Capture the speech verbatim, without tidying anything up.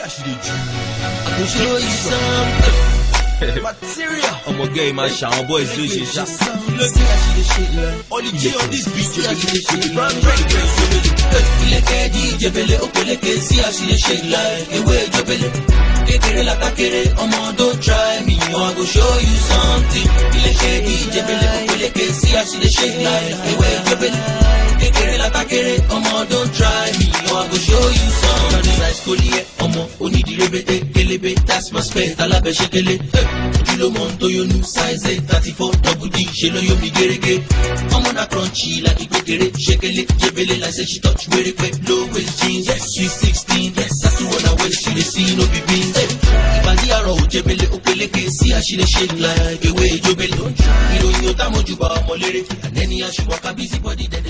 how she dey do. I go show you something. Material. I'm a gay man, shout boys do shit. See how she dey shake like. All the G on this beat, See how she dey shake brand like. ready. Ileke di jebele opeleke. See how she dey shake like. Ewe jebele. Kekere la takere. Omo don't try me, I go show you something. Ileke di jebele opeleke. See how she dey shake like. Ewe jebele. Kekere la takere. Omo don't try me, I go show you something. This high school here, omo oni di rebete kelebe. That's my spec, alabe shekele. Kilo monto yo new size eight thirty-four double D. Shelo yo mi gerege. I'm on a crunchy like a kekere. Shekele jebele like say she touch very quick. Low waist jeans, yes, sweet sixteen. Yes, that's the one I wear. She dey see no be beans. Bandi aro jebele opeleke. See how she dey shake like a way jebele. Hero yo tamo juba molere. And any how she walk a busy body then.